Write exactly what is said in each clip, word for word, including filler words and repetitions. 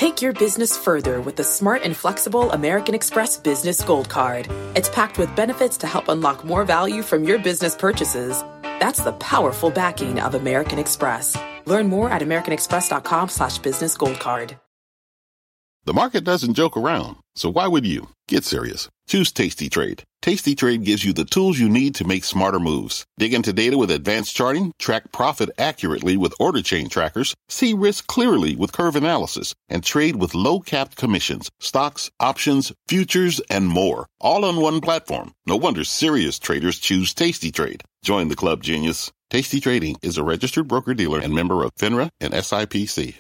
Take your business further with the smart and flexible American Express Business Gold Card. It's packed with benefits to help unlock more value from your business purchases. That's the powerful backing of American Express. Learn more at americanexpress.com slash business gold card. The market doesn't joke around, so why would you? Get serious. Choose Tasty Trade. Tasty Trade gives you the tools you need to make smarter moves. Dig into data with advanced charting, track profit accurately with order chain trackers, see risk clearly with curve analysis, and trade with low-capped commissions, stocks, options, futures, and more. All on one platform. No wonder serious traders choose Tasty Trade. Join the club, genius. Tasty Trading is a registered broker-dealer and member of FINRA and S I P C.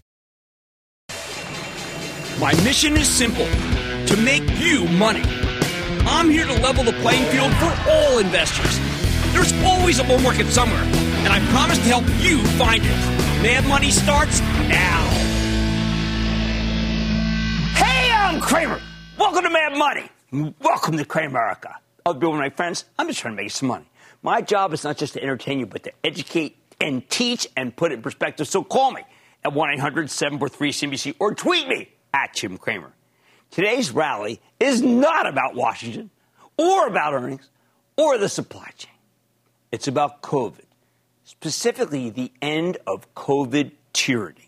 My mission is simple, to make you money. I'm here to level the playing field for all investors. There's always a bull market somewhere, and I promise to help you find it. Mad Money starts now. Hey, I'm Cramer. Welcome to Mad Money. Welcome to Cramerica. I'll be with my friends. I'm just trying to make some money. My job is not just to entertain you, but to educate and teach and put it in perspective. So call me at one eight hundred seven four three C B C or tweet me at Jim Cramer. Today's rally is not about Washington or about earnings or the supply chain. It's about COVID, specifically the end of COVID tyranny.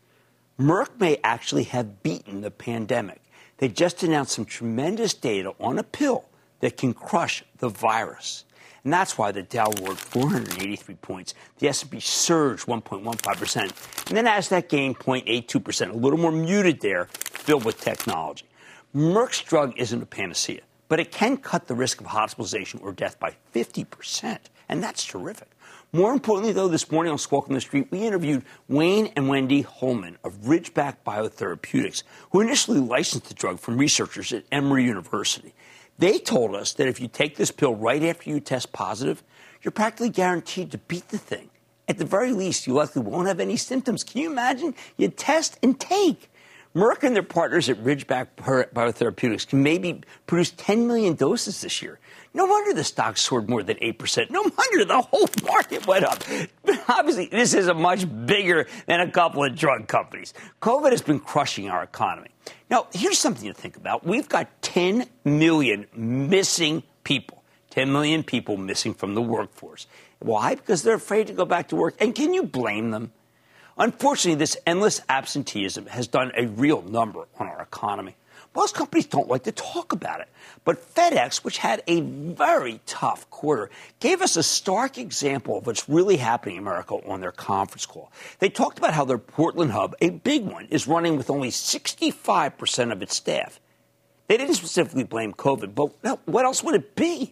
Merck may actually have beaten the pandemic. They just announced some tremendous data on a pill that can crush the virus. And that's why the Dow roared four hundred eighty-three points. The S and P surged one point one five percent. And then NASDAQ gained zero point eight two percent, a little more muted there, filled with technology. Merck's drug isn't a panacea, but it can cut the risk of hospitalization or death by fifty percent. And that's terrific. More importantly, though, this morning on Squawk on the Street, we interviewed Wayne and Wendy Holman of Ridgeback Biotherapeutics, who initially licensed the drug from researchers at Emory University. They told us that if you take this pill right after you test positive, you're practically guaranteed to beat the thing. At the very least, you likely won't have any symptoms. Can you imagine? You test and take. Merck and their partners at Ridgeback Biotherapeutics can maybe produce ten million doses this year. No wonder the stock soared more than eight percent. No wonder the whole market went up. But obviously, this is a much bigger than a couple of drug companies. COVID has been crushing our economy. Now, here's something to think about. We've got ten million missing people. ten million people missing from the workforce. Why? Because they're afraid to go back to work. And can you blame them? Unfortunately, this endless absenteeism has done a real number on our economy. Most companies don't like to talk about it. But FedEx, which had a very tough quarter, gave us a stark example of what's really happening in America on their conference call. They talked about how their Portland hub, a big one, is running with only sixty-five percent of its staff. They didn't specifically blame COVID, but what else would it be?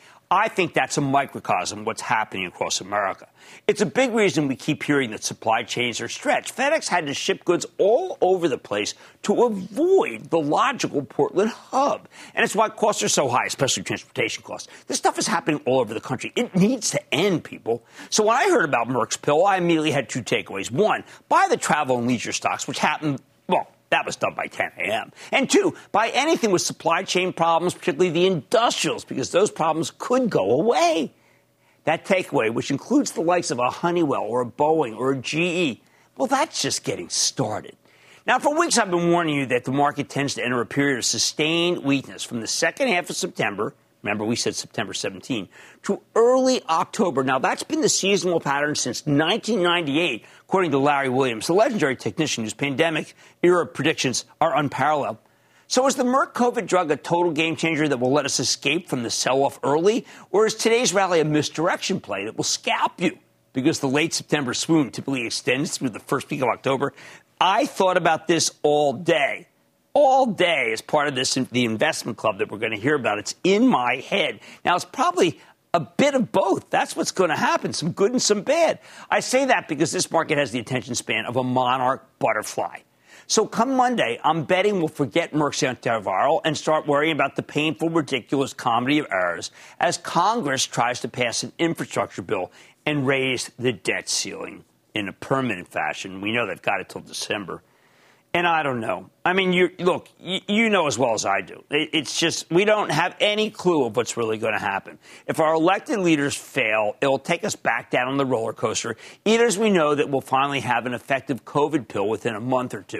I think that's a microcosm of what's happening across America. It's a big reason we keep hearing that supply chains are stretched. FedEx had to ship goods all over the place to avoid the logical Portland hub. And it's why costs are so high, especially transportation costs. This stuff is happening all over the country. It needs to end, people. So when I heard about Merck's pill, I immediately had two takeaways. One, buy the travel and leisure stocks, which happened, well, that was done by ten a.m. And two, buy anything with supply chain problems, particularly the industrials, because those problems could go away. That takeaway, which includes the likes of a Honeywell or a Boeing or a G E, well, that's just getting started. Now, for weeks, I've been warning you that the market tends to enter a period of sustained weakness from the second half of September. Remember, we said September seventeenth, to early October. Now, that's been the seasonal pattern since nineteen ninety-eight, according to Larry Williams, the legendary technician whose pandemic-era predictions are unparalleled. So is the Merck COVID drug a total game changer that will let us escape from the sell-off early? Or is today's rally a misdirection play that will scalp you? Because the late September swoon typically extends through the first week of October. I thought about this all day. All day as part of this, the investment club that we're going to hear about. It's in my head. Now, it's probably a bit of both. That's what's going to happen, some good and some bad. I say that because this market has the attention span of a monarch butterfly. So come Monday, I'm betting we'll forget Merck's antiviral and start worrying about the painful, ridiculous comedy of errors as Congress tries to pass an infrastructure bill and raise the debt ceiling in a permanent fashion. We know they've got it till December. And I don't know. I mean, you look, you, you know as well as I do. It, it's just we don't have any clue of what's really going to happen. If our elected leaders fail, it'll take us back down on the roller coaster. Either as we know that we'll finally have an effective COVID pill within a month or two.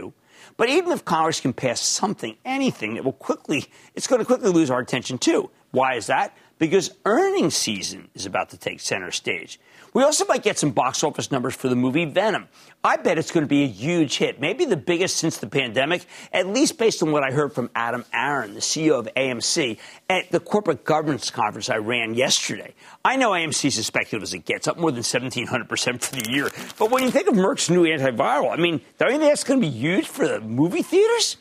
But even if Congress can pass something, anything, it will quickly, it's going to quickly lose our attention, too. Why is that? Because earnings season is about to take center stage. We also might get some box office numbers for the movie Venom. I bet it's going to be a huge hit, maybe the biggest since the pandemic, at least based on what I heard from Adam Aron, the C E O of A M C, at the corporate governance conference I ran yesterday. I know A M C's as speculative as it gets, up more than seventeen hundred percent for the year. But when you think of Merck's new antiviral, I mean, don't you think that's going to be huge for the movie theaters?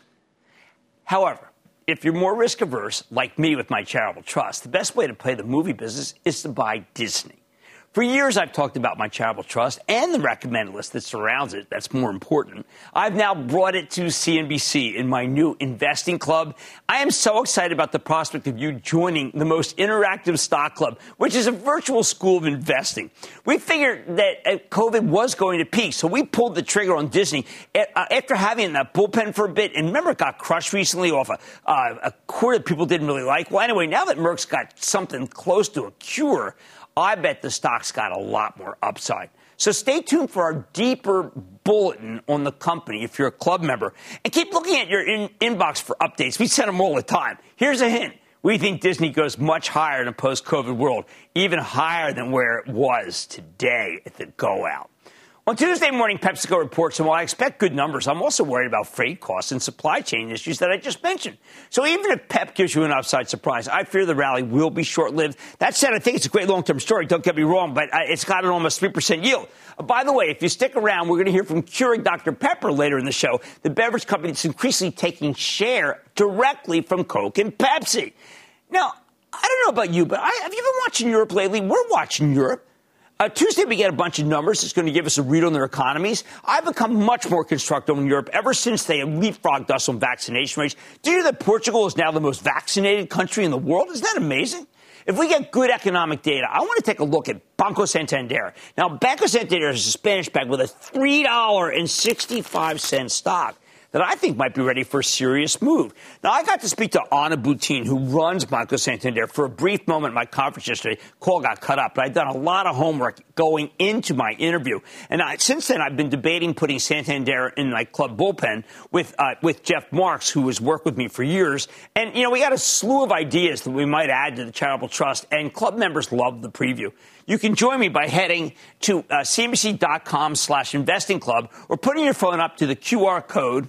However, if you're more risk averse, like me with my charitable trust, the best way to play the movie business is to buy Disney. For years, I've talked about my charitable trust and the recommended list that surrounds it. That's more important. I've now brought it to C N B C in my new investing club. I am so excited about the prospect of you joining the most interactive stock club, which is a virtual school of investing. We figured that COVID was going to peak, so we pulled the trigger on Disney after having that bullpen for a bit. And remember, it got crushed recently off a, uh, a quarter that people didn't really like. Well, anyway, now that Merck's got something close to a cure, I bet the stock's got a lot more upside. So stay tuned for our deeper bulletin on the company if you're a club member. And keep looking at your in- inbox for updates. We send them all the time. Here's a hint. We think Disney goes much higher in a post-COVID world, even higher than where it was today at the go-out. On Tuesday morning, PepsiCo reports, and while I expect good numbers, I'm also worried about freight costs and supply chain issues that I just mentioned. So even if Pep gives you an upside surprise, I fear the rally will be short-lived. That said, I think it's a great long-term story. Don't get me wrong, but it's got an almost three percent yield. Uh, by the way, if you stick around, we're going to hear from Keurig Doctor Pepper later in the show, the beverage company that's increasingly taking share directly from Coke and Pepsi. Now, I don't know about you, but I, have you been watching Europe lately? We're watching Europe. Uh, Tuesday, we get a bunch of numbers. It's going to give us a read on their economies. I've become much more constructive on Europe ever since they leapfrogged us on vaccination rates. Do you know that Portugal is now the most vaccinated country in the world? Isn't that amazing? If we get good economic data, I want to take a look at Banco Santander. Now, Banco Santander is a Spanish bank with a three dollars and sixty-five cents stock that I think might be ready for a serious move. Now, I got to speak to Ana Boutin, who runs Banco Santander, for a brief moment at my conference yesterday. Call got cut up, but I've done a lot of homework going into my interview. And I, since then, I've been debating putting Santander in my club bullpen with uh, with Jeff Marks, who has worked with me for years. And, you know, we got a slew of ideas that we might add to the charitable trust, and club members love the preview. You can join me by heading to uh, cnbc.com slash investing club or putting your phone up to the Q R code,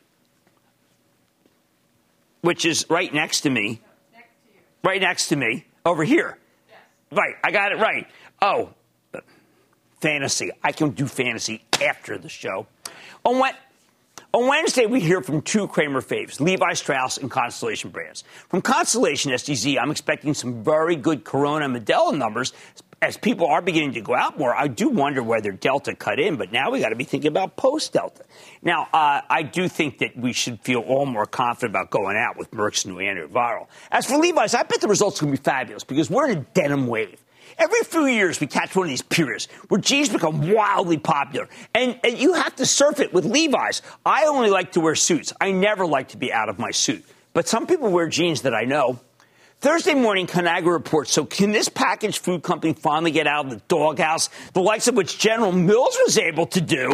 which is right next to me, next to you. right next to me, over here. Yes. Right, I got it right. Oh, fantasy. I can do fantasy after the show. On, what, on Wednesday, we hear from two Cramer faves, Levi Strauss and Constellation Brands. From Constellation S D Z, I'm expecting some very good Corona and Modelo numbers. As people are beginning to go out more, I do wonder whether Delta cut in, but now we got to be thinking about post-Delta. Now, uh, I do think that we should feel all more confident about going out with Merck's new antiviral. As for Levi's, I bet the results are going to be fabulous because we're in a denim wave. Every few years, we catch one of these periods where jeans become wildly popular, and, and you have to surf it with Levi's. I only like to wear suits. I never like to be out of my suit. But some people wear jeans that I know. Thursday morning, Conagra reports, so can this packaged food company finally get out of the doghouse, the likes of which General Mills was able to do?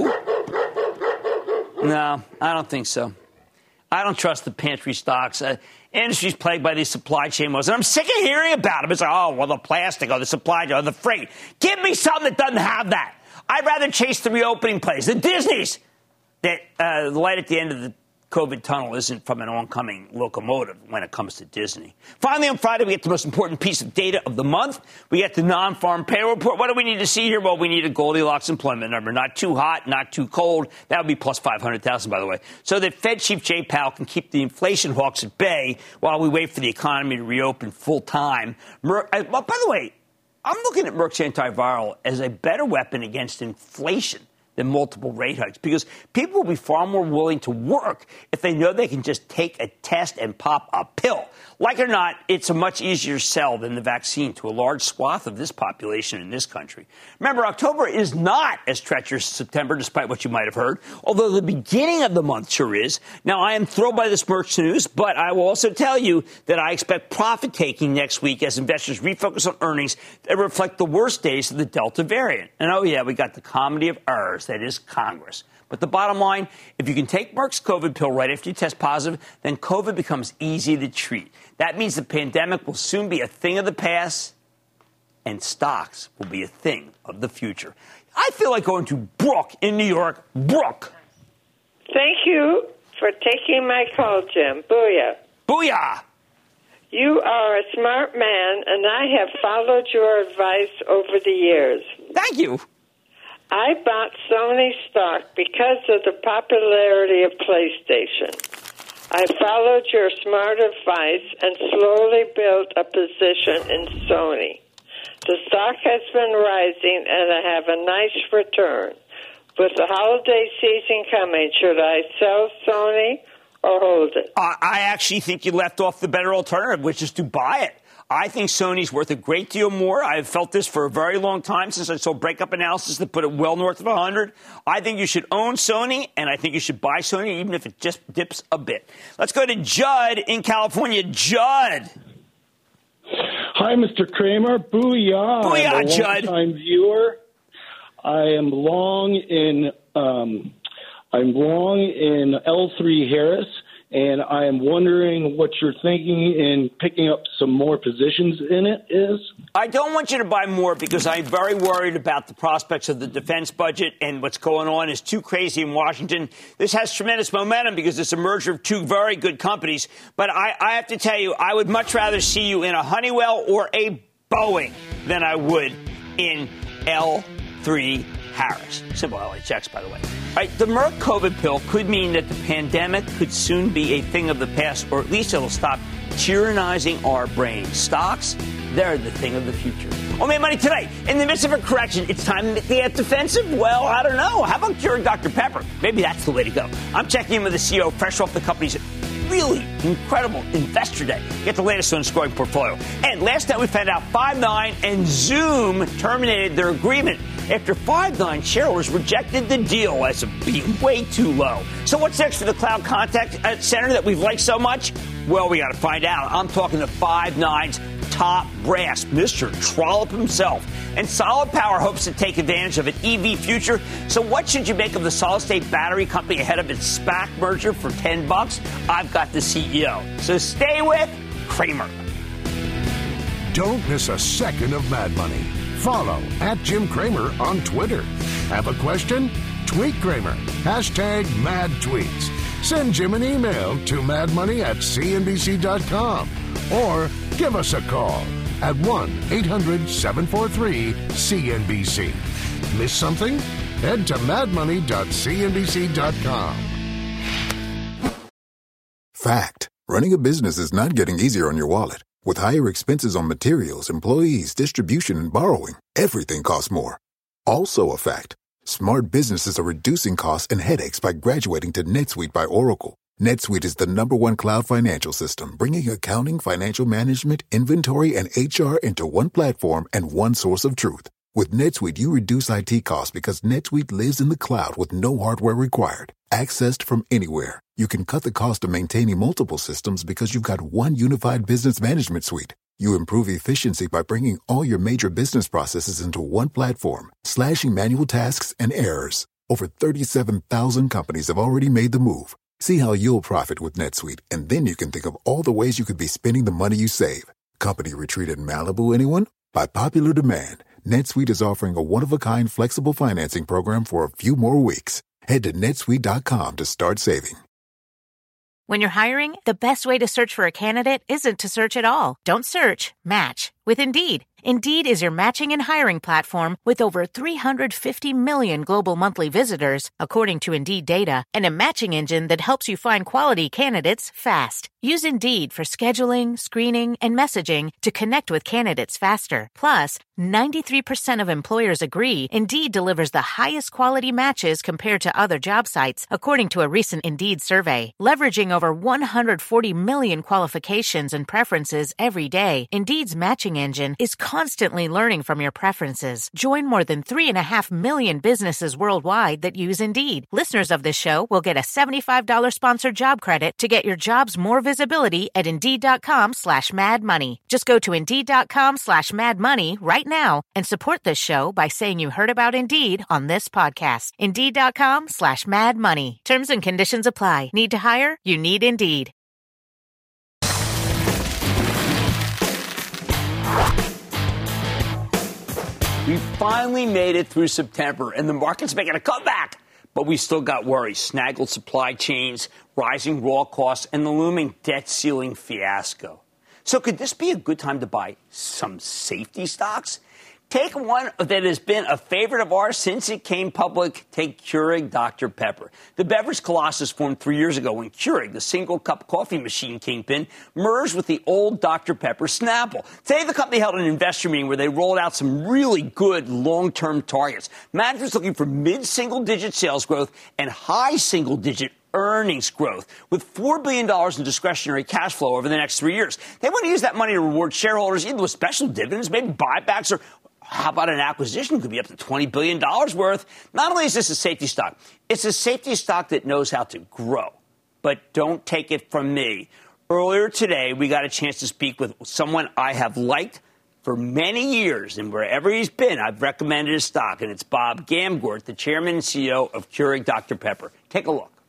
No, I don't think so. I don't trust the pantry stocks. Uh, industry's plagued by these supply chain woes, and I'm sick of hearing about them. It's like, oh, well, the plastic, or the supply chain, or the freight. Give me something that doesn't have that. I'd rather chase the reopening plays, the Disneys. That uh, the light at the end of the COVID tunnel isn't from an oncoming locomotive when it comes to Disney. Finally, on Friday, we get the most important piece of data of the month. We get the non-farm payroll report. What do we need to see here? Well, we need a Goldilocks employment number. Not too hot, not too cold. That would be plus five hundred thousand, by the way. So that Fed Chief Jay Powell can keep the inflation hawks at bay while we wait for the economy to reopen full time. Mer- uh, well, by the way, I'm looking at Merck's antiviral as a better weapon against inflation than multiple rate hikes, because people will be far more willing to work if they know they can just take a test and pop a pill. Like it or not, it's a much easier sell than the vaccine to a large swath of this population in this country. Remember, October is not as treacherous as September, despite what you might have heard, although the beginning of the month sure is. Now, I am thrilled by this Merck's news, but I will also tell you that I expect profit-taking next week as investors refocus on earnings that reflect the worst days of the Delta variant. And, oh, yeah, we got the comedy of errors that is Congress. But the bottom line, if you can take Merck's COVID pill right after you test positive, then COVID becomes easy to treat. That means the pandemic will soon be a thing of the past, and stocks will be a thing of the future. I feel like going to Brooke in New York. Brooke. Thank you for taking my call, Jim. Booyah. Booyah. You are a smart man, and I have followed your advice over the years. Thank you. I bought Sony stock because of the popularity of PlayStation. I followed your smart advice and slowly built a position in Sony. The stock has been rising, and I have a nice return. With the holiday season coming, should I sell Sony or hold it? Uh, I actually think you left off the better alternative, which is to buy it. I think Sony's worth a great deal more. I've felt this for a very long time since I saw breakup analysis that put it well north of one hundred. I think you should own Sony, and I think you should buy Sony, even if it just dips a bit. Let's go to Judd in California. Judd. Hi, Mister Cramer. Booyah. Booyah, I'm a Judd. long-time viewer. I am long in um, I'm long in L three Harris, and I am wondering what you're thinking in picking up some more positions in it is. I don't want you to buy more because I'm very worried about the prospects of the defense budget, and what's going on is too crazy in Washington. This has tremendous momentum because it's a merger of two very good companies. But I, I have to tell you, I would much rather see you in a Honeywell or a Boeing than I would in L three Harris. Simple L H X, by the way. All right, the Merck COVID pill could mean that the pandemic could soon be a thing of the past, or at least it'll stop tyrannizing our brains. Stocks, they're the thing of the future. On Mad Money today, in the midst of a correction, it's time to get defensive? Well, I don't know. How about curing Doctor Pepper? Maybe that's the way to go. I'm checking in with the C E O, fresh off the company's really incredible investor day. Get the latest on scoring portfolio. And last night we found out Five nine and Zoom terminated their agreement after Five nine shareholders rejected the deal as being way too low. So what's next for the cloud contact center that we've liked so much? Well, we got to find out. I'm talking to Five nine's top brass, Mister Trollop himself. And Solid Power hopes to take advantage of an E V future. So what should you make of the solid-state battery company ahead of its SPAC merger for ten bucks? I've got the C E O. So stay with Cramer. Don't miss a second of Mad Money. Follow at Jim Cramer on Twitter. Have a question? Tweet Cramer. Hashtag mad tweets. Send Jim an email to madmoney at c n b c dot com or give us a call at one eight hundred seven four three C N B C. Miss something? Head to mad money dot c n b c dot com. Fact. Running a business is not getting easier on your wallet. With higher expenses on materials, employees, distribution, and borrowing, everything costs more. Also a fact. Smart businesses are reducing costs and headaches by graduating to NetSuite by Oracle. NetSuite is the number one cloud financial system, bringing accounting, financial management, inventory, and H R into one platform and one source of truth. With NetSuite, you reduce I T costs because NetSuite lives in the cloud with no hardware required. Accessed from anywhere. You can cut the cost of maintaining multiple systems because you've got one unified business management suite. You improve efficiency by bringing all your major business processes into one platform, slashing manual tasks and errors. Over thirty-seven thousand companies have already made the move. See how you'll profit with NetSuite, and then you can think of all the ways you could be spending the money you save. Company retreat in Malibu, anyone? By popular demand, NetSuite is offering a one-of-a-kind flexible financing program for a few more weeks. Head to netsuite dot com to start saving. When you're hiring, the best way to search for a candidate isn't to search at all. Don't search, match with Indeed. Indeed is your matching and hiring platform with over three hundred fifty million global monthly visitors, according to Indeed data, and a matching engine that helps you find quality candidates fast. Use Indeed for scheduling, screening, and messaging to connect with candidates faster. Plus, ninety-three percent of employers agree Indeed delivers the highest quality matches compared to other job sites, according to a recent Indeed survey. Leveraging over one hundred forty million qualifications and preferences every day, Indeed's matching matching engine is constantly learning from your preferences. Join more than three and a half million businesses worldwide that use Indeed. Listeners of this show will get a seventy-five dollars sponsored job credit to get your jobs more visibility at Indeed.com slash Mad Money. Just go to Indeed.com slash Mad Money right now and support this show by saying you heard about Indeed on this podcast. Indeed.com slash Mad Money. Terms and conditions apply. Need to hire? You need Indeed. We finally made it through September, and the market's making a comeback. But we still got worries. Snaggled supply chains, rising raw costs, and the looming debt ceiling fiasco. So could this be a good time to buy some safety stocks? Take one that has been a favorite of ours since it came public. Take Keurig Doctor Pepper. The beverage colossus formed three years ago when Keurig, the single-cup coffee machine kingpin, merged with the old Doctor Pepper Snapple. Today, the company held an investor meeting where they rolled out some really good long-term targets. Management's looking for mid-single-digit sales growth and high single-digit earnings growth with four billion dollars in discretionary cash flow over the next three years. They want to use that money to reward shareholders, either with special dividends, maybe buybacks, or how about an acquisition? Could be up to twenty billion dollars worth. Not only is this a safety stock, it's a safety stock that knows how to grow. But don't take it from me. Earlier today, we got a chance to speak with someone I have liked for many years, and wherever he's been, I've recommended his stock, and it's Bob Gamgort, the chairman and C E O of Keurig Doctor Pepper. Take a look.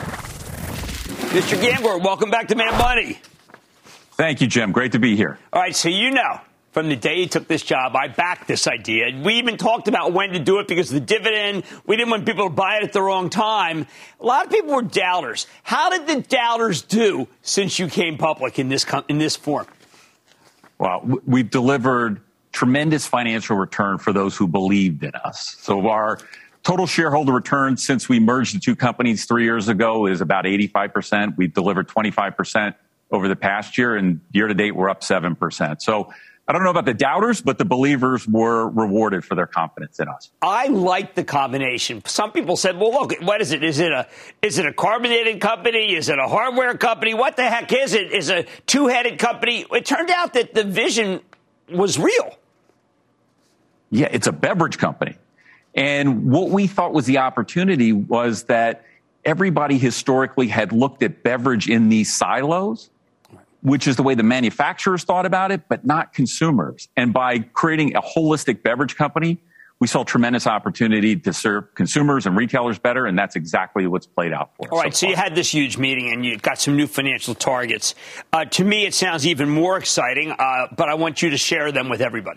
Mister Gamgort, welcome back to Mad Money. Thank you, Jim. Great to be here. All right, so you know, from the day he took this job, I backed this idea. We even talked about when to do it because of the dividend. We didn't want people to buy it at the wrong time. A lot of people were doubters. How did the doubters do since you came public in this in this form? Well, we've delivered tremendous financial return for those who believed in us. So our total shareholder return since we merged the two companies three years ago is about eighty-five percent. We've delivered twenty-five percent over the past year, and year to date, we're up seven percent. So I don't know about the doubters, but the believers were rewarded for their confidence in us. I like the combination. Some people said, well, look, what is it? Is it a is it a carbonated company? Is it a hardware company? What the heck is it? Is it a two-headed company? It turned out that the vision was real. Yeah, it's a beverage company. And what we thought was the opportunity was that everybody historically had looked at beverage in these silos, which is the way the manufacturers thought about it, but not consumers. And by creating a holistic beverage company, we saw tremendous opportunity to serve consumers and retailers better, and that's exactly what's played out for us. All right, so, so you had this huge meeting, and you got some new financial targets. Uh, to me, it sounds even more exciting, uh, but I want you to share them with everybody.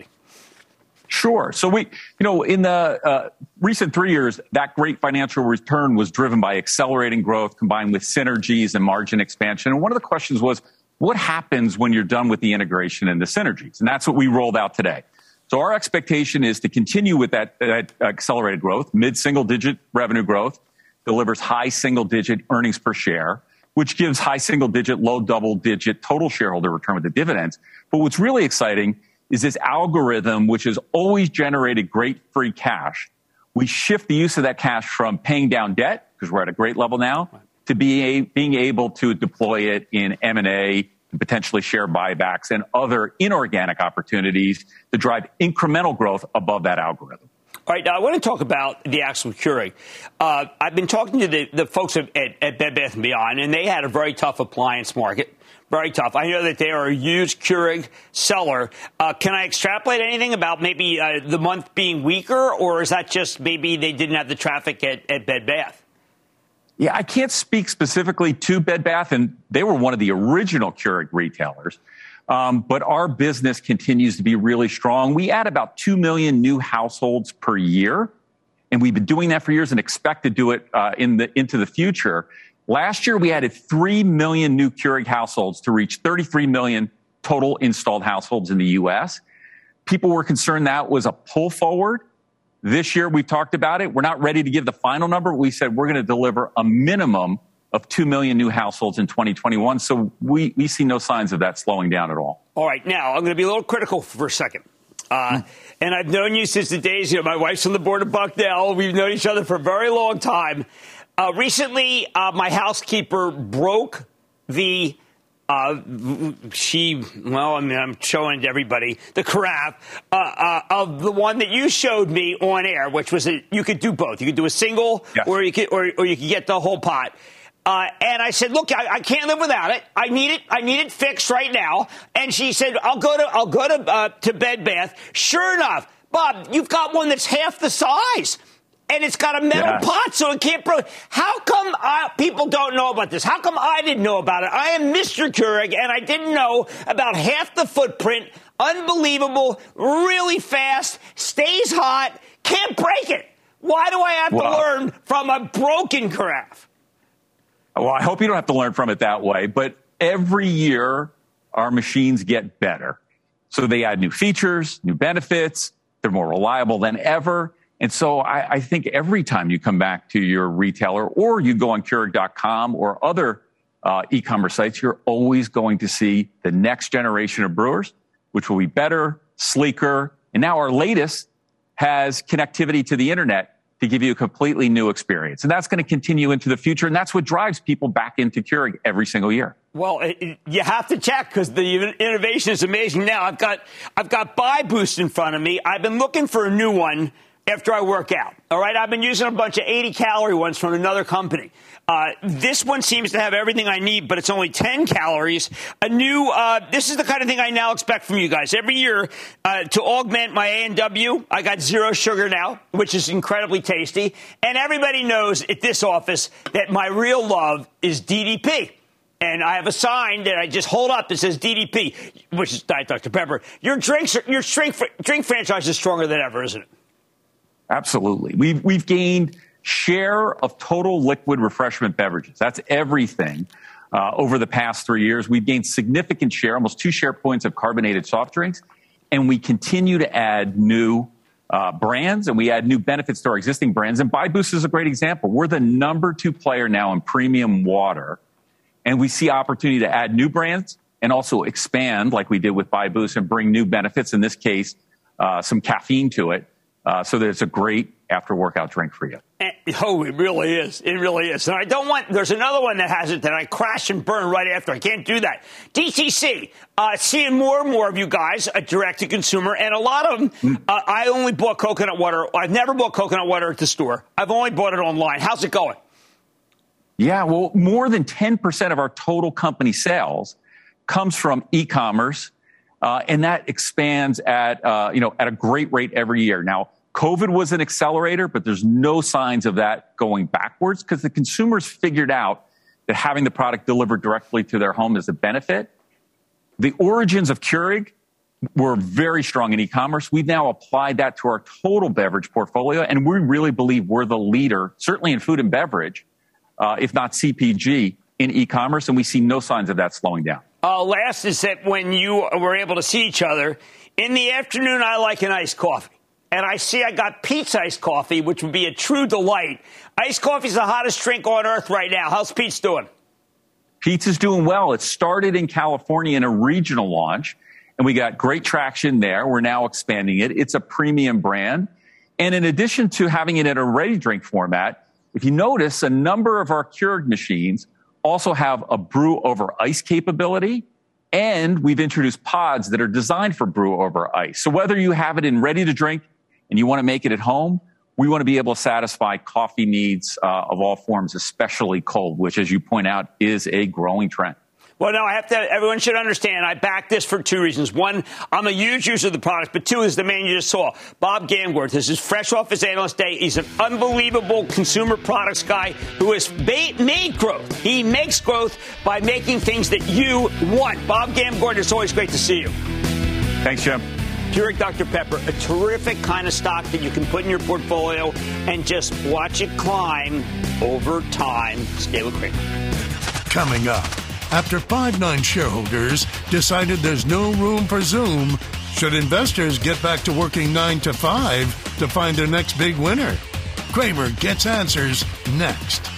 Sure. So we, you know, in the uh, recent three years, that great financial return was driven by accelerating growth combined with synergies and margin expansion. And one of the questions was, what happens when you're done with the integration and the synergies? And that's what we rolled out today. So our expectation is to continue with that, that accelerated growth, mid-single digit revenue growth, delivers high single digit earnings per share, which gives high single digit, low double digit total shareholder return with the dividends. But what's really exciting is this algorithm, which has always generated great free cash. We shift the use of that cash from paying down debt, because we're at a great level now, to be a, being able to deploy it in M and A, potentially share buybacks, and other inorganic opportunities to drive incremental growth above that algorithm. All right, now I want to talk about the actual Keurig. Uh, I've been talking to the, the folks at, at Bed Bath and Beyond, and they had a very tough appliance market. Very tough. I know that they are a huge Keurig seller. Uh, can I extrapolate anything about maybe uh, the month being weaker, or is that just maybe they didn't have the traffic at, at Bed Bath? Yeah, I can't speak specifically to Bed Bath, and they were one of the original Keurig retailers. Um, but our business continues to be really strong. We add about two million new households per year, and we've been doing that for years and expect to do it uh, in the into the future. Last year, we added three million new Keurig households to reach thirty-three million total installed households in the U S. People were concerned that was a pull forward. This year, we've talked about it. We're not ready to give the final number. We said we're going to deliver a minimum of two million new households in twenty twenty-one. So we, we see no signs of that slowing down at all. All right. Now, I'm going to be a little critical for a second. Uh, and I've known you since the days, you know, my wife's on the board of Bucknell. We've known each other for a very long time. Uh, recently, uh, my housekeeper broke the Uh, she, well, I mean, I'm showing to everybody the carafe uh, uh, of the one that you showed me on air, which was a, you could do both. You could do a single, yes. or you could, or, or you could get the whole pot. Uh, and I said, look, I, I can't live without it. I need it. I need it fixed right now. And she said, I'll go to, I'll go to, uh, to Bed Bath. Sure enough, Bob, you've got one that's half the size. And it's got a metal yes. pot, so it can't. Pro- How come I, people don't know about this? How come I didn't know about it? I am Mister Keurig, and I didn't know about half the footprint. Unbelievable, really fast, stays hot, can't break it. Why do I have well, to learn from a broken carafe? Well, I hope you don't have to learn from it that way. But every year, our machines get better. So they add new features, new benefits. They're more reliable than ever. And so I, I think every time you come back to your retailer or you go on Keurig dot com or other uh, e-commerce sites, you're always going to see the next generation of brewers, which will be better, sleeker. And now our latest has connectivity to the internet to give you a completely new experience. And that's going to continue into the future. And that's what drives people back into Keurig every single year. Well, it, you have to check because the innovation is amazing. Now I've got I've got Buy Boost in front of me. I've been looking for a new one after I work out. All right. I've been using a bunch of eighty calorie ones from another company. Uh, this one seems to have everything I need, but it's only ten calories. A new, uh, this is the kind of thing I now expect from you guys. Every year, uh, to augment my A and W, I got zero sugar now, which is incredibly tasty. And everybody knows at this office that my real love is D D P. And I have a sign that I just hold up that says D D P, which is Diet Doctor Pepper. Your drinks, your drink, drink franchise is stronger than ever, isn't it? Absolutely. We've, we've gained share of total liquid refreshment beverages. That's everything. Uh, over the past three years, we've gained significant share, almost two share points of carbonated soft drinks. And we continue to add new uh, brands and we add new benefits to our existing brands. And Buy Boost is a great example. We're the number two player now in premium water. And we see opportunity to add new brands and also expand like we did with Buy Boost and bring new benefits, in this case, uh, some caffeine to it. Uh, so that it's a great after-workout drink for you. And, oh, it really is. It really is. And I don't want – there's another one that has it that I crash and burn right after. I can't do that. D T C, uh, seeing more and more of you guys, uh, direct-to-consumer, and a lot of them, mm. uh, I only bought coconut water. I've never bought coconut water at the store. I've only bought it online. How's it going? Yeah, well, more than ten percent of our total company sales comes from e-commerce, uh, and that expands at, uh, you know, at a great rate every year. Now, COVID was an accelerator, but there's no signs of that going backwards because the consumers figured out that having the product delivered directly to their home is a benefit. The origins of Keurig were very strong in e-commerce. We've now applied that to our total beverage portfolio, and we really believe we're the leader, certainly in food and beverage, uh, if not C P G, in e-commerce, and we see no signs of that slowing down. Uh, last is that when you were able to see each other, in the afternoon, I like an iced coffee. And I see I got Pete's iced coffee, which would be a true delight. Iced coffee is the hottest drink on earth right now. How's Pete's doing? Pete's is doing well. It started in California in a regional launch, and we got great traction there. We're now expanding it. It's a premium brand. And in addition to having it in a ready-drink format, if you notice, a number of our Keurig machines also have a brew over ice capability. And we've introduced pods that are designed for brew over ice. So whether you have it in ready to drink and you want to make it at home, we want to be able to satisfy coffee needs uh, of all forms, especially cold, which, as you point out, is a growing trend. Well, no, I have to, everyone should understand, I back this for two reasons. One, I'm a huge user of the product, but two is the man you just saw, Bob Gamgort. This is fresh off his analyst day. He's an unbelievable consumer products guy who has made growth. He makes growth by making things that you want. Bob Gamgort, it's always great to see you. Thanks, Jim. Keurig Doctor Pepper, a terrific kind of stock that you can put in your portfolio and just watch it climb over time. Stay with Cramer. Coming up. After Five Nine shareholders decided there's no room for Zoom, should investors get back to working nine to five to find their next big winner? Cramer gets answers next.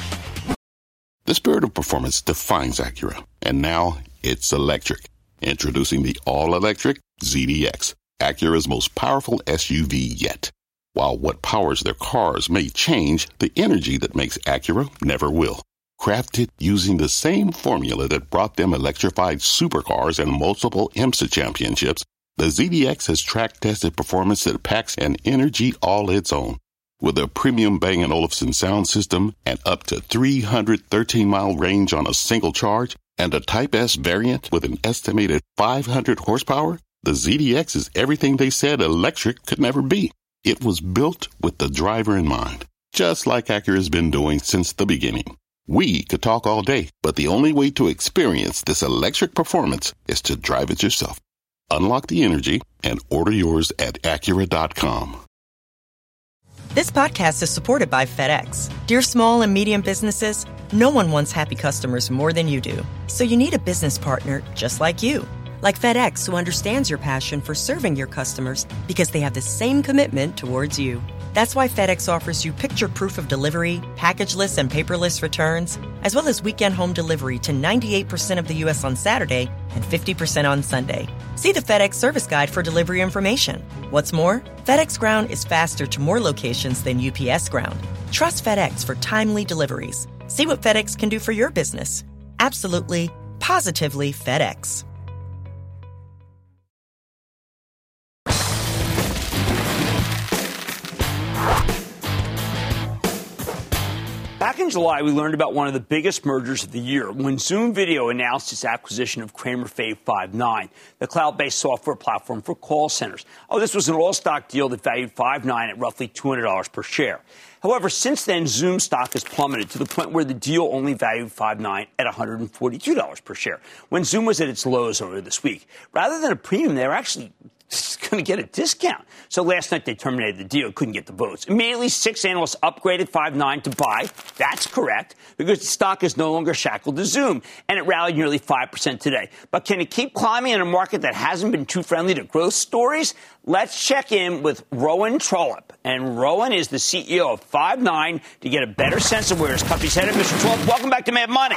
The spirit of performance defines Acura, and now it's electric. Introducing the all-electric Z D X, Acura's most powerful S U V yet. While what powers their cars may change, the energy that makes Acura never will. Crafted using the same formula that brought them electrified supercars and multiple IMSA championships, the Z D X has track-tested performance that packs an energy all its own. With a premium Bang and Olufsen sound system and up to three hundred thirteen mile range on a single charge, and a Type S variant with an estimated five hundred horsepower, the Z D X is everything they said electric could never be. It was built with the driver in mind, just like Acura's been doing since the beginning. We could talk all day, but the only way to experience this electric performance is to drive it yourself. Unlock the energy and order yours at Acura dot com. This podcast is supported by FedEx. Dear small and medium businesses, no one wants happy customers more than you do. So you need a business partner just like you. Like FedEx, who understands your passion for serving your customers because they have the same commitment towards you. That's why FedEx offers you picture proof of delivery, packageless and paperless returns, as well as weekend home delivery to ninety-eight percent of the U S on Saturday and fifty percent on Sunday. See the FedEx service guide for delivery information. What's more, FedEx Ground is faster to more locations than U P S Ground. Trust FedEx for timely deliveries. See what FedEx can do for your business. Absolutely, positively FedEx. Back in July, we learned about one of the biggest mergers of the year when Zoom Video announced its acquisition of Kramer Fave Five Nine, the cloud-based software platform for call centers. Oh, this was an all-stock deal that valued Five Nine at roughly two hundred dollars per share. However, since then, Zoom stock has plummeted to the point where the deal only valued Five Nine at one hundred forty-two dollars per share when Zoom was at its lows earlier this week. Rather than a premium, they were actually going to get a discount. So last night they terminated the deal, couldn't get the votes. Immediately, six analysts upgraded Five Nine to buy. That's correct, because the stock is no longer shackled to Zoom, and it rallied nearly five percent today. But can it keep climbing in a market that hasn't been too friendly to growth stories? Let's check in with Rowan Trollope. And Rowan is the C E O of Five Nine to get a better sense of where his company's headed. Mister Trollope, welcome back to Mad Money.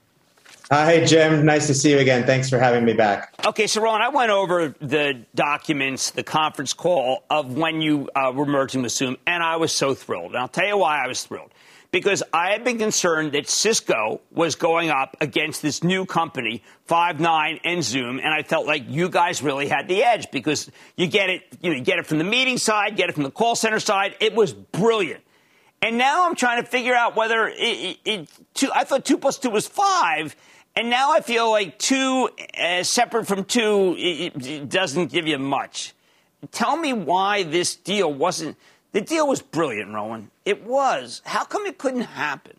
Hi, Jim. Nice to see you again. Thanks for having me back. Okay, so, Rowan, I went over the documents, the conference call of when you uh, were merging with Zoom, and I was so thrilled. And I'll tell you why I was thrilled. Because I had been concerned that Cisco was going up against this new company, Five Nine and Zoom, and I felt like you guys really had the edge because you get it, you know, you get it from the meeting side, get it from the call center side. It was brilliant. And now I'm trying to figure out whether it, it, it two, I thought two plus two was five. And now I feel like two, uh, separate from two, it, it doesn't give you much. Tell me why this deal wasn't – the deal was brilliant, Rowan. It was. How come it couldn't happen?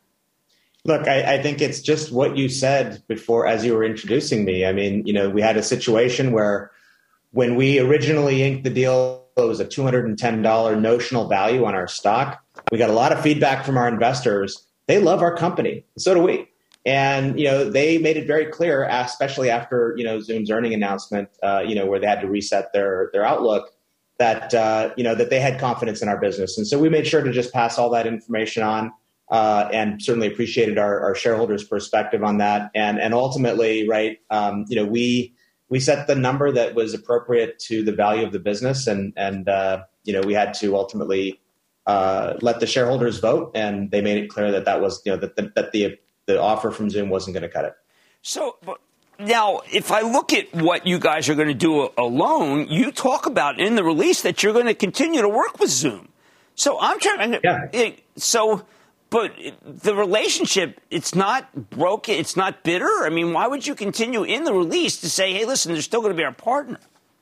Look, I, I think it's just what you said before as you were introducing me. I mean, you know, we had a situation where when we originally inked the deal, it was a two hundred ten dollars notional value on our stock. We got a lot of feedback from our investors. They love our company. So do we. And, you know, they made it very clear, especially after, you know, Zoom's earning announcement, uh, you know, where they had to reset their their outlook, that, uh, you know, that they had confidence in our business. And so we made sure to just pass all that information on uh, and certainly appreciated our, our shareholders' perspective on that. And and ultimately, right, um, you know, we we set the number that was appropriate to the value of the business. And, and uh, you know, we had to ultimately uh, let the shareholders vote. And they made it clear that that was, you know, that the, that the the offer from Zoom wasn't going to cut it. So now, if I look at what you guys are going to do alone, you talk about in the release that you're going to continue to work with Zoom. So I'm trying to, yeah. so, but the relationship, it's not broken, it's not bitter. I mean, why would you continue in the release to say, hey, listen, they're still going to be our partner?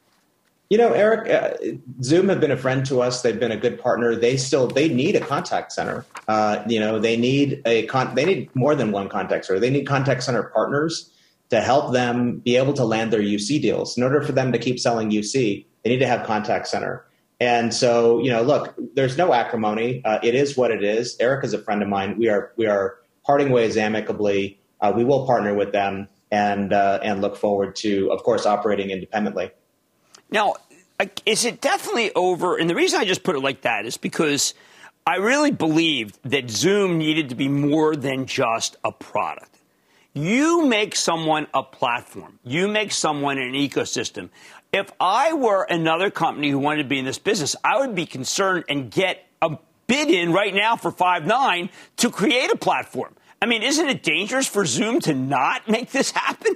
You know, Eric, uh, Zoom have been a friend to us. They've been a good partner. They still they need a contact center. Uh, you know, they need a con- they need more than one contact center. They need contact center partners to help them be able to land their U C deals. In order for them to keep selling U C, they need to have contact center. And so, you know, look, there's no acrimony. Uh, it is what it is. Eric is a friend of mine. We are we are parting ways amicably. Uh, we will partner with them and uh, and look forward to, of course, operating independently. Now, is it definitely over? And the reason I just put it like that is because I really believed that Zoom needed to be more than just a product. You make someone a platform. You make someone an ecosystem. If I were another company who wanted to be in this business, I would be concerned and get a bid in right now for Five Nine to create a platform. I mean, isn't it dangerous for Zoom to not make this happen?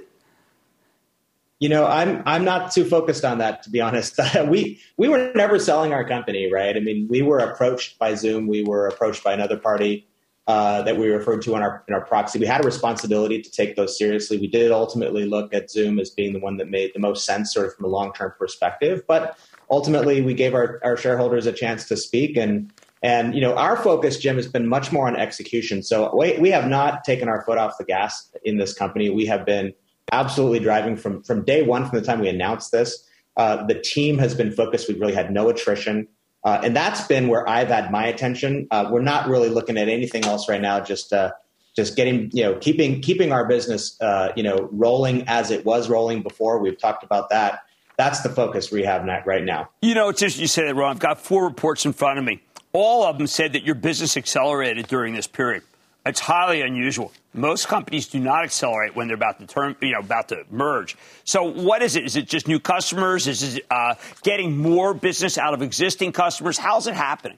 You know, I'm I'm not too focused on that, to be honest. we we were never selling our company, right? I mean, we were approached by Zoom. We were approached by another party uh, that we referred to in our in our proxy. We had a responsibility to take those seriously. We did ultimately look at Zoom as being the one that made the most sense, sort of from a long term perspective. But ultimately, we gave our, our shareholders a chance to speak, and and you know, our focus, Jim, has been much more on execution. So we we have not taken our foot off the gas in this company. We have been absolutely driving from, from day one, from the time we announced this. Uh, the team has been focused. We've really had no attrition. Uh, and that's been where I've had my attention. Uh, we're not really looking at anything else right now, just uh, just getting, you know, keeping keeping our business, uh, you know, rolling as it was rolling before. We've talked about that. That's the focus we have right now. You know, it's just you say that, Ron. I've got four reports in front of me. All of them said that your business accelerated during this period. It's highly unusual. Most companies do not accelerate when they're about to turn, you know, about to merge. So what is it? Is it just new customers? Is it uh, getting more business out of existing customers? How's it happening?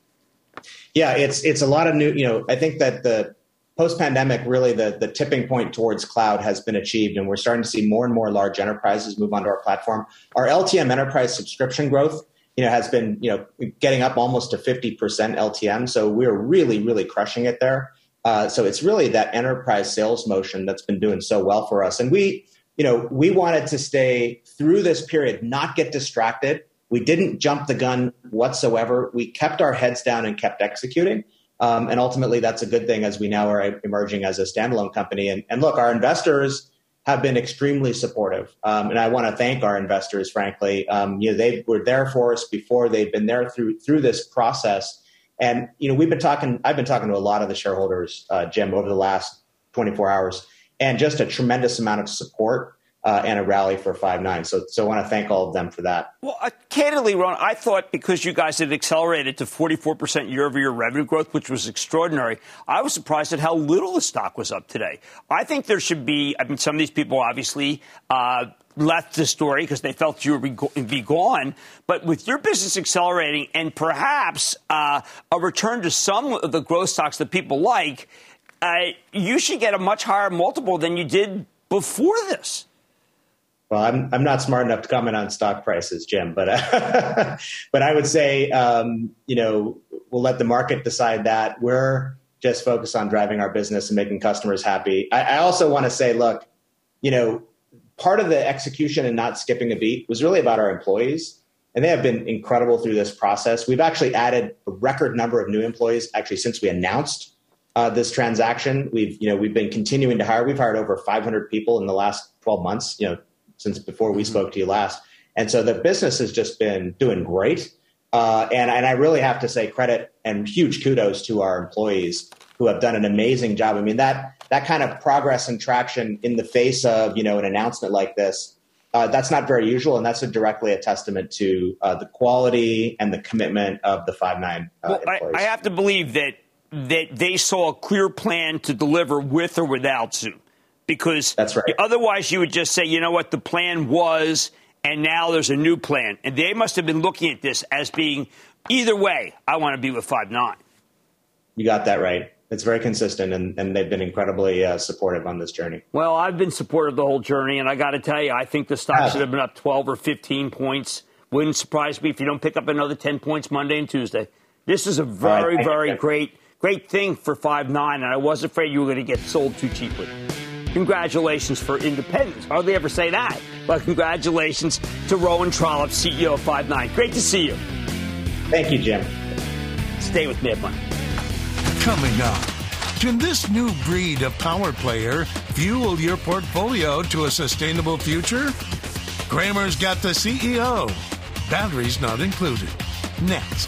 Yeah, it's it's a lot of new, you know, I think that the post-pandemic, really the, the tipping point towards cloud has been achieved, and we're starting to see more and more large enterprises move onto our platform. Our L T M enterprise subscription growth, you know, has been, you know, getting up almost to fifty percent L T M. So we're really, really crushing it there. Uh, so it's really that enterprise sales motion that's been doing so well for us. And we, you know, we wanted to stay through this period, not get distracted. We didn't jump the gun whatsoever. We kept our heads down and kept executing. Um, and ultimately, that's a good thing as we now are emerging as a standalone company. And, and look, our investors have been extremely supportive. Um, and I want to thank our investors, frankly. Um, you know, they were there for us before. They've been there through through this process. And, you know, we've been talking, I've been talking to a lot of the shareholders, uh, Jim, over the last twenty-four hours, and just a tremendous amount of support uh, and a rally for five nine. So, so I want to thank all of them for that. Well, uh, candidly, Ron, I thought because you guys had accelerated to forty-four percent year-over-year revenue growth, which was extraordinary, I was surprised at how little the stock was up today. I think there should be, I mean, some of these people obviously uh, left the story because they felt you would be gone. But with your business accelerating and perhaps uh, a return to some of the growth stocks that people like, uh, you should get a much higher multiple than you did before this. Well, I'm I'm not smart enough to comment on stock prices, Jim, but uh, but I would say, um, you know, we'll let the market decide that. We're just focused on driving our business and making customers happy. I, I also want to say, look, you know, part of the execution and not skipping a beat was really about our employees, and they have been incredible through this process. We've actually added a record number of new employees actually since we announced uh, this transaction. We've, you know, we've been continuing to hire. We've hired over five hundred people in the last twelve months, you know, since before we spoke to you last. And so the business has just been doing great. Uh, and, and I really have to say credit and huge kudos to our employees who have done an amazing job. I mean, that that kind of progress and traction in the face of, you know, an announcement like this, uh, that's not very usual. And that's a directly a testament to uh, the quality and the commitment of the five nine uh, well, employees. I, I have to believe that that they saw a clear plan to deliver with or without Zoom. Because that's right. Otherwise, you would just say, you know what, the plan was, and now there's a new plan. And they must have been looking at this as being, either way, I want to be with five nine. You got that right. It's very consistent, and, and they've been incredibly uh, supportive on this journey. Well, I've been supportive the whole journey, and I got to tell you, I think the stock yeah. should have been up twelve or fifteen points. Wouldn't surprise me if you don't pick up another ten points Monday and Tuesday. This is a very, right. very great, great thing for five nine, and I was afraid you were going to get sold too cheaply. Congratulations for independence. Hardly ever say that. But congratulations to Rowan Trollope, C E O of five nine. Great to see you. Thank you, Jim. Stay with Mad Money. Coming up, can this new breed of power player fuel your portfolio to a sustainable future? Cramer's got the C E O. Batteries not included. Next.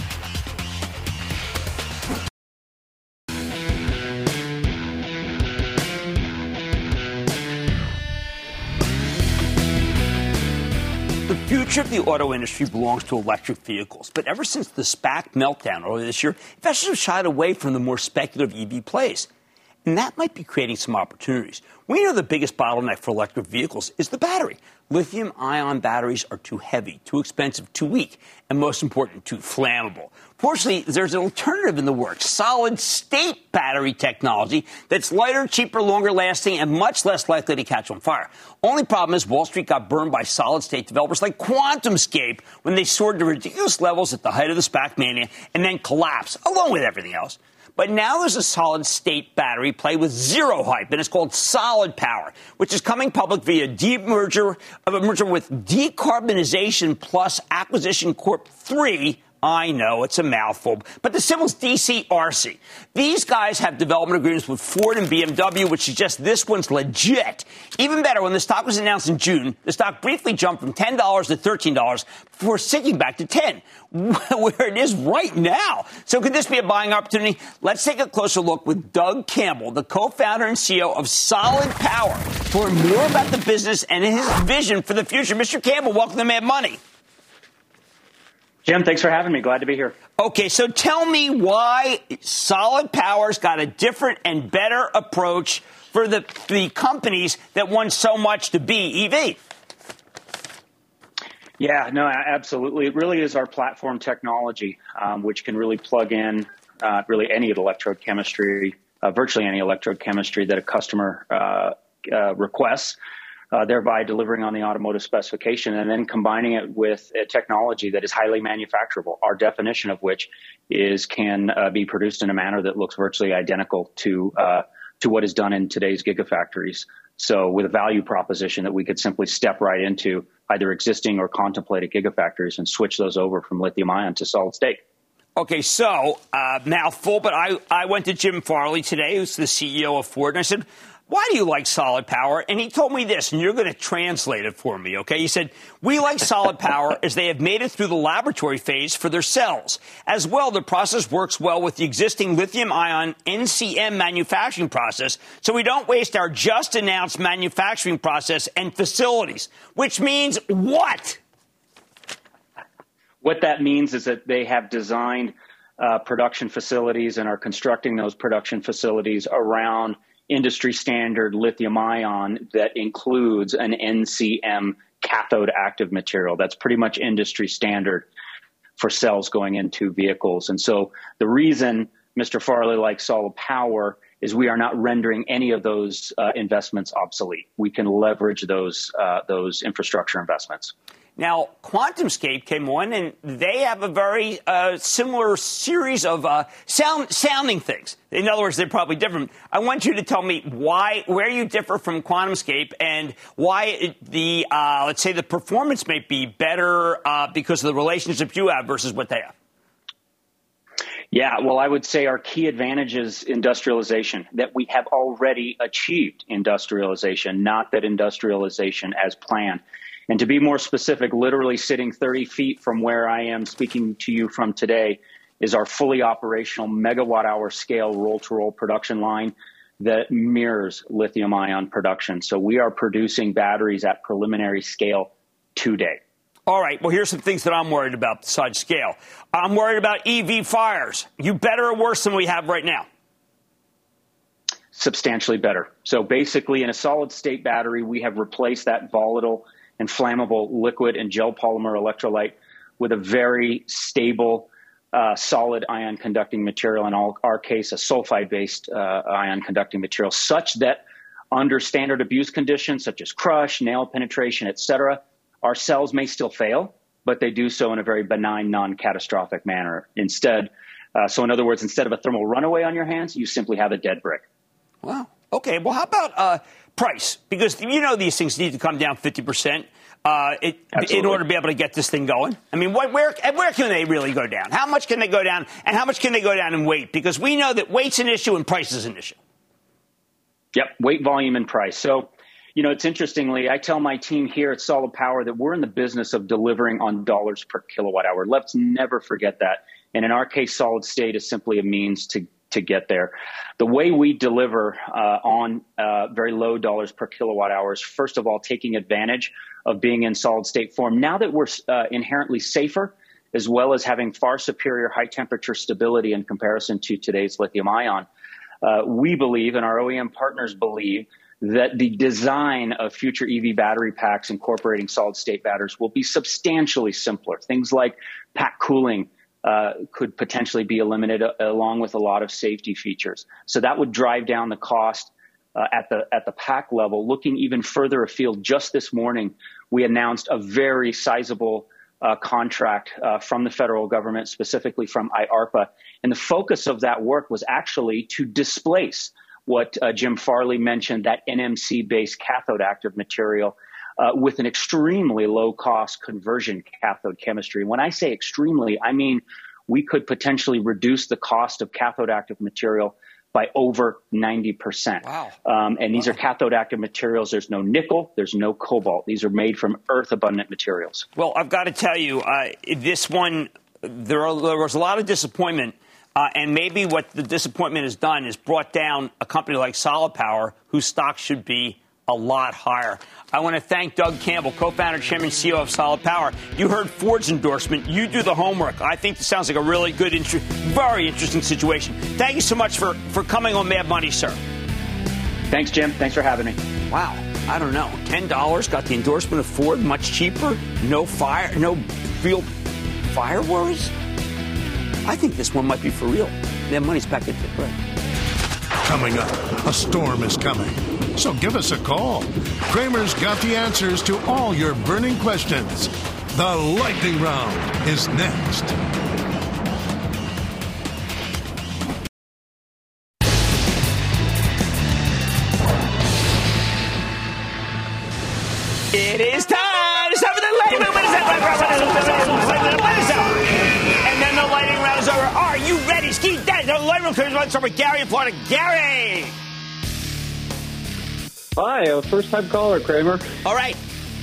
The future of the auto industry belongs to electric vehicles. But ever since the SPAC meltdown earlier this year, investors have shied away from the more speculative E V plays. And that might be creating some opportunities. We know the biggest bottleneck for electric vehicles is the battery. Lithium-ion batteries are too heavy, too expensive, too weak, and most important, too flammable. Fortunately, there's an alternative in the works, solid-state battery technology that's lighter, cheaper, longer-lasting, and much less likely to catch on fire. Only problem is Wall Street got burned by solid-state developers like QuantumScape when they soared to ridiculous levels at the height of the SPAC mania and then collapsed, along with everything else. But now there's a solid-state battery play with zero hype, and it's called Solid Power, which is coming public via demerger of a merger with Decarbonization Plus Acquisition Corp three. I know it's a mouthful, but the symbol's D C R C. These guys have development agreements with Ford and B M W, which suggests this one's legit. Even better, when the stock was announced in June, the stock briefly jumped from ten dollars to thirteen dollars before sinking back to ten dollars, where it is right now. So could this be a buying opportunity? Let's take a closer look with Doug Campbell, the co-founder and C E O of Solid Power, to learn more about the business and his vision for the future. Mister Campbell, welcome to Mad Money. Jim, thanks for having me. Glad to be here. Okay, so tell me why Solid Power's got a different and better approach for the, the companies that want so much to be E V. Yeah, no, absolutely. It really is our platform technology, um, which can really plug in uh, really any electrode chemistry, uh, virtually any electrode chemistry that a customer uh, uh, requests. Uh, thereby delivering on the automotive specification and then combining it with a technology that is highly manufacturable, our definition of which is can uh, be produced in a manner that looks virtually identical to uh, to what is done in today's gigafactories. So with a value proposition that we could simply step right into either existing or contemplated gigafactories and switch those over from lithium ion to solid state. Okay, so uh, mouthful, but I, I went to Jim Farley today, who's the C E O of Ford, and I said, why do you like Solid Power? And he told me this, and you're going to translate it for me, okay? He said, we like Solid Power as they have made it through the laboratory phase for their cells. As well, the process works well with the existing lithium-ion N C M manufacturing process, so we don't waste our just-announced manufacturing process and facilities. Which means what? What that means is that they have designed uh, production facilities and are constructing those production facilities around industry standard lithium ion that includes an N C M cathode active material. That's pretty much industry standard for cells going into vehicles. And so the reason Mister Farley likes Solid Power is we are not rendering any of those uh, investments obsolete. We can leverage those uh, those infrastructure investments. Now, QuantumScape came on, and they have a very uh, similar series of uh, sound, sounding things. In other words, they're probably different. I want you to tell me why, where you differ from QuantumScape and why it, the, uh, let's say, the performance may be better uh, because of the relationship you have versus what they have. Yeah, well, I would say our key advantage is industrialization, that we have already achieved industrialization, not that industrialization as planned. And to be more specific, literally sitting thirty feet from where I am speaking to you from today is our fully operational megawatt hour scale roll-to-roll production line that mirrors lithium-ion production. So we are producing batteries at preliminary scale today. All right. Well, here's some things that I'm worried about besides scale. I'm worried about E V fires. You better or worse than we have right now? Substantially better. So basically, in a solid-state battery, we have replaced that volatile and flammable liquid and gel polymer electrolyte with a very stable, uh, solid ion conducting material, in all, our case, a sulfide-based uh, ion conducting material, such that under standard abuse conditions, such as crush, nail penetration, et cetera, our cells may still fail, but they do so in a very benign, non-catastrophic manner. Instead, uh, so in other words, instead of a thermal runaway on your hands, you simply have a dead brick. Wow. Okay. Well, how about uh, price? Because you know these things need to come down fifty percent uh, it, in order to be able to get this thing going. I mean, what, where where can they really go down? How much can they go down, and how much can they go down in weight? Because we know that weight's an issue and price is an issue. Yep. Weight, volume, and price. So, you know, it's interestingly, I tell my team here at Solid Power that we're in the business of delivering on dollars per kilowatt hour. Let's never forget that. And in our case, solid state is simply a means to to get there. The way we deliver uh, on uh, very low dollars per kilowatt hours, first of all, taking advantage of being in solid state form. Now that we're uh, inherently safer, as well as having far superior high temperature stability in comparison to today's lithium ion, Uh, we believe, and our O E M partners believe, that the design of future E V battery packs incorporating solid-state batteries will be substantially simpler. Things like pack cooling uh, could potentially be eliminated, uh, along with a lot of safety features. So that would drive down the cost uh, at the at the pack level. Looking even further afield, just this morning, we announced a very sizable uh, contract uh, from the federal government, specifically from I A R P A. And the focus of that work was actually to displace what uh, Jim Farley mentioned, that N M C-based cathode active material uh, with an extremely low-cost conversion cathode chemistry. When I say extremely, I mean we could potentially reduce the cost of cathode active material by over ninety percent. Wow. Um, and these wow. are cathode active materials. There's no nickel. There's no cobalt. These are made from earth-abundant materials. Well, I've got to tell you, uh, this one, there, are, there was a lot of disappointment. Uh, and maybe what the disappointment has done is brought down a company like Solid Power, whose stock should be a lot higher. I want to thank Doug Campbell, co-founder, chairman, C E O of Solid Power. You heard Ford's endorsement. You do the homework. I think this sounds like a really good, inter- very interesting situation. Thank you so much for, for coming on Mad Money, sir. Thanks, Jim. Thanks for having me. Wow. I don't know. ten dollars got the endorsement of Ford, much cheaper. No fire, no real fire worries. I think this one might be for real. Their money's back at the break. Coming up, a storm is coming. So give us a call. Cramer's got the answers to all your burning questions. The lightning round is next. It is time. It's time for the lightning round. What is that? And then the lightning round is over. Are you ready? Ski Daddy. The lightning round comes on over Gary in Florida. Gary. Hi, a first-time caller, Cramer. All right.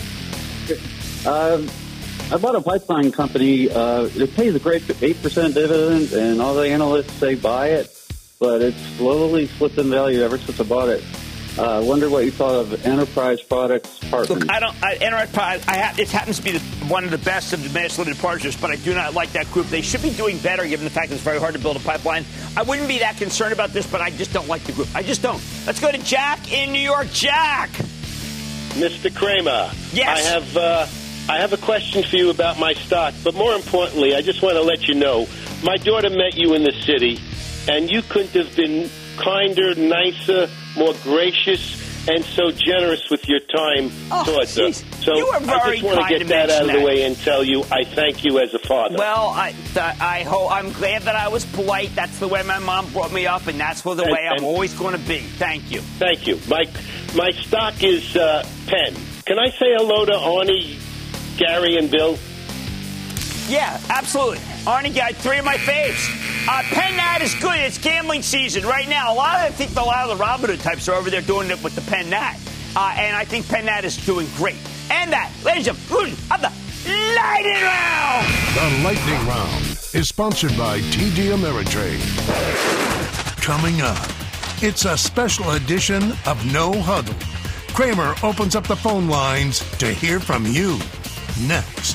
Um, I bought a pipeline company. Uh, it pays a great eight percent dividend, and all the analysts say buy it, but it's slowly slipped in value ever since I bought it. I uh, wonder what you thought of Enterprise Products Partners. Look, I don't. I, Enterprise. I ha- it happens to be the, one of the best of the managed limited partners, but I do not like that group. They should be doing better, given the fact that it's very hard to build a pipeline. I wouldn't be that concerned about this, but I just don't like the group. I just don't. Let's go to Jack in New York. Jack, Mister Cramer. Yes. I have. Uh, I have a question for you about my stock, but more importantly, I just want to let you know my daughter met you in the city, and you couldn't have been kinder, nicer, more gracious, and so generous with your time oh, towards geez. us. So you are very I just want to get that out of that. the way and tell you I thank you as a father. Well, I, th- I hope I'm glad that I was polite. That's the way my mom brought me up, and that's for the and, way I'm and, always going to be. Thank you. Thank you. My my stock is uh, Penn. Can I say hello to Arnie, Gary, and Bill? Yeah, absolutely. Arnie got three of my faves. Uh, Penn Nat is good. It's gambling season right now. A lot of I think a lot of the Robinhood types are over there doing it with the Penn Nat, uh, and I think Penn Nat is doing great. And that, ladies and gentlemen, of the lightning round. The lightning round is sponsored by T D Ameritrade. Coming up, it's a special edition of No Huddle. Cramer opens up the phone lines to hear from you. Next.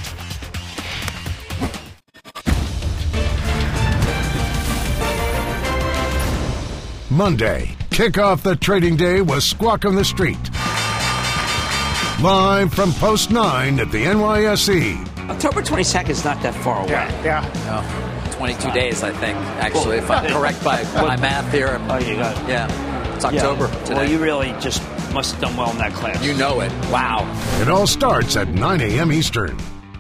Monday, kick off the trading day with Squawk on the Street. Live from Post nine at the N Y S E. October twenty-second is not that far away. Yeah, yeah. No, twenty-two uh, days, I think, actually, if I'm correct by my math here. Oh, you got it. Yeah, it's October yeah. today. Well, you really just must have done well in that class. You know it. Wow. It all starts at nine a.m. Eastern.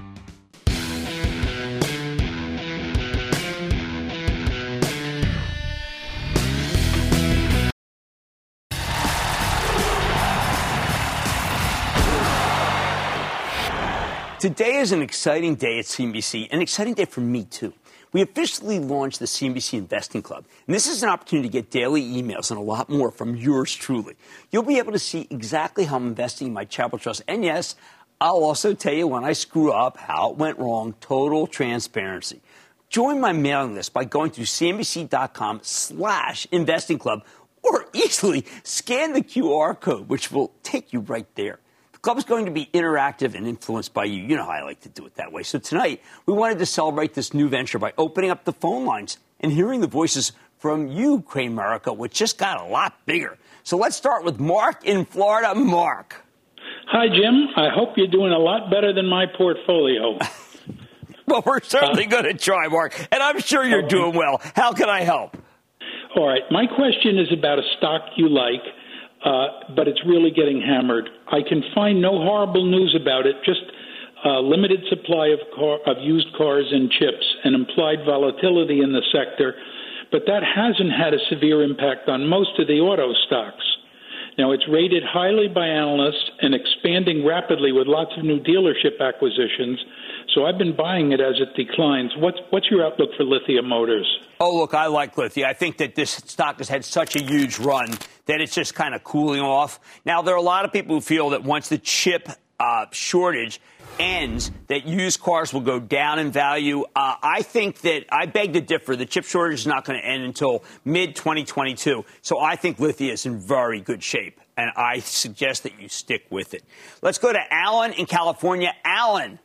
Today is an exciting day at C N B C, an exciting day for me, too. We officially launched the C N B C Investing Club, and this is an opportunity to get daily emails and a lot more from yours truly. You'll be able to see exactly how I'm investing in my charitable trust, and yes, I'll also tell you when I screw up, how it went wrong, total transparency. Join my mailing list by going to cnbc.com slash investing club or easily scan the Q R code, which will take you right there. The club is going to be interactive and influenced by you. You know how I like to do it that way. So tonight, we wanted to celebrate this new venture by opening up the phone lines and hearing the voices from you, Cramerica, which just got a lot bigger. So let's start with Mark in Florida. Mark. Hi, Jim. I hope you're doing a lot better than my portfolio. Well, we're certainly uh, going to try, Mark, and I'm sure you're right. doing well. How can I help? All right. My question is about a stock you like, uh, but it's really getting hammered. I can find no horrible news about it, just a limited supply of, car, of used cars and chips and implied volatility in the sector, but that hasn't had a severe impact on most of the auto stocks. Now, it's rated highly by analysts and expanding rapidly with lots of new dealership acquisitions. So I've been buying it as it declines. What's, what's your outlook for Lithia Motors? Oh, look, I like Lithia. I think that this stock has had such a huge run that it's just kind of cooling off. Now, there are a lot of people who feel that once the chip uh, shortage ends, that used cars will go down in value. Uh, I think that I beg to differ. The chip shortage is not going to end until mid twenty twenty-two. So I think Lithia is in very good shape, and I suggest that you stick with it. Let's go to Alan in California. Alan.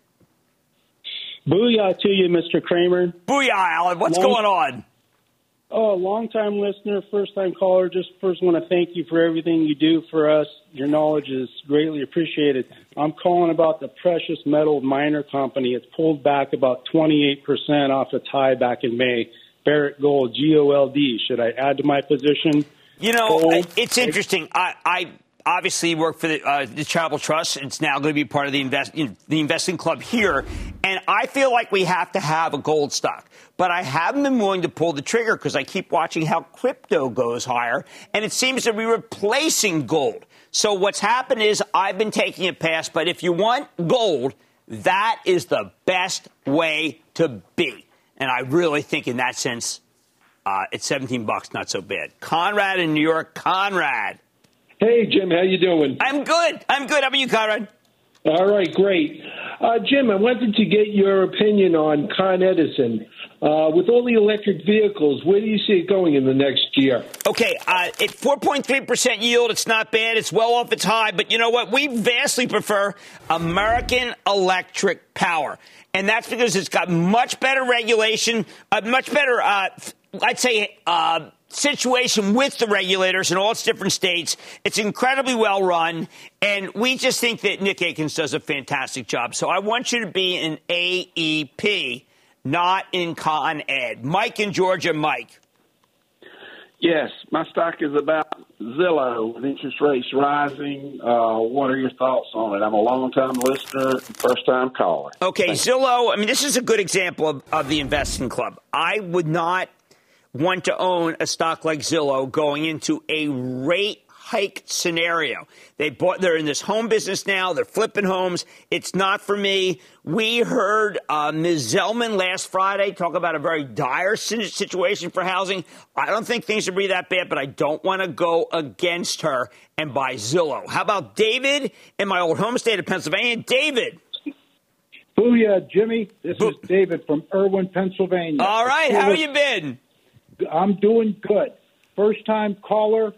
Booyah to you, Mister Cramer. Booyah, Alan. What's long, going on? Oh, long-time listener, first-time caller. Just first want to thank you for everything you do for us. Your knowledge is greatly appreciated. I'm calling about the precious metal miner company. It's pulled back about twenty-eight percent off its high back in May. Barrick Gold, G O L D. Should I add to my position? You know, Gold? It's interesting. I... I Obviously, work for the, uh, the Charitable Trust. It's now going to be part of the, invest, you know, the investing club here. And I feel like we have to have a gold stock. But I haven't been willing to pull the trigger because I keep watching how crypto goes higher. And it seems to be replacing gold. So what's happened is I've been taking a pass. But if you want gold, that is the best way to be. And I really think in that sense, uh, it's seventeen bucks, not so bad. Conrad in New York. Conrad. Hey, Jim, how you doing? I'm good. I'm good. How about you, Conrad? All right, great. Uh, Jim, I wanted to get your opinion on Con Edison. Uh, with all the electric vehicles, where do you see it going in the next year? Okay, uh, at four point three percent yield, it's not bad. It's well off its high. But you know what? We vastly prefer American Electric Power. And that's because it's got much better regulation, uh, much better, uh, I'd say, uh, situation with the regulators in all its different states. It's incredibly well run, and we just think that Nick Akins does a fantastic job. So I want you to be in A E P, not in Con Ed. Mike in Georgia. Mike. Yes, my stock is about Zillow with interest rates rising. Uh, what are your thoughts on it? I'm a long-time listener, first-time caller. Okay, Thank Zillow, you. I mean, this is a good example of, of the investing club. I would not want to own a stock like Zillow going into a rate hike scenario. They bought, they're in this home business now. They're flipping homes. It's not for me. We heard uh, Miz Zellman last Friday talk about a very dire situation for housing. I don't think things are really that bad, but I don't want to go against her and buy Zillow. How about David in my old home state of Pennsylvania? David. Booyah, Jimmy. This Bo- is David from Irwin, Pennsylvania. All right. How have you been? I'm doing good. First-time caller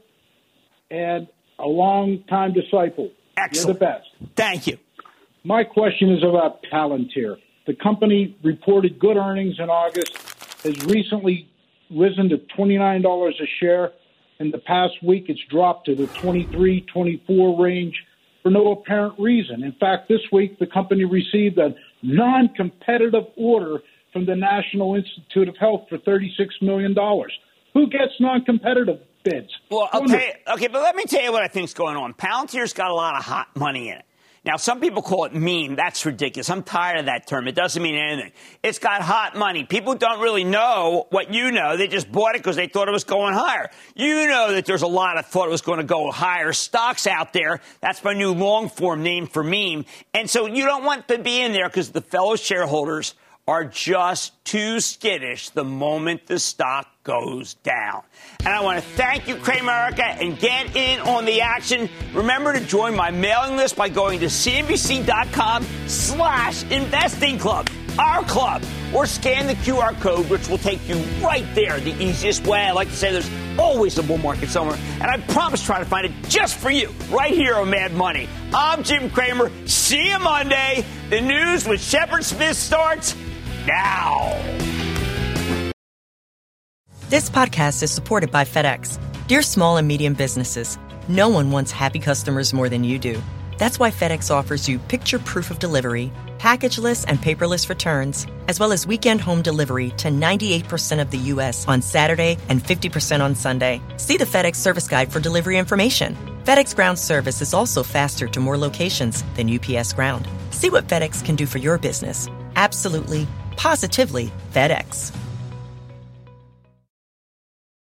and a long-time disciple. Excellent. You're the best. Thank you. My question is about Palantir. The company reported good earnings in August, has recently risen to twenty-nine dollars a share. In the past week, it's dropped to the twenty-three, twenty-four range for no apparent reason. In fact, this week, the company received a non-competitive order from the National Institute of Health for thirty-six million dollars. Who gets non-competitive bids? Well, okay, okay, but let me tell you what I think's going on. Palantir's got a lot of hot money in it. Now, some people call it meme. That's ridiculous. I'm tired of that term. It doesn't mean anything. It's got hot money. People don't really know what you know. They just bought it because they thought it was going higher. You know that there's a lot of thought it was going to go higher stocks out there. That's my new long-form name for meme. And so you don't want to be in there because the fellow shareholders are just too skittish the moment the stock goes down. And I want to thank you, Cramerica, and get in on the action. Remember to join my mailing list by going to cnbc.com slash investing club, our club, or scan the Q R code, which will take you right there, the easiest way. I like to say there's always a bull market somewhere, and I promise to try to find it just for you, right here on Mad Money. I'm Jim Cramer. See you Monday. The news with Shepard Smith starts now. This podcast is supported by FedEx. Dear small and medium businesses, no one wants happy customers more than you do. That's why FedEx offers you picture proof of delivery, packageless and paperless returns, as well as weekend home delivery to ninety-eight percent of the U S on Saturday and fifty percent on Sunday. See the FedEx service guide for delivery information. FedEx Ground service is also faster to more locations than U P S Ground. See what FedEx can do for your business. Absolutely, positively FedEx.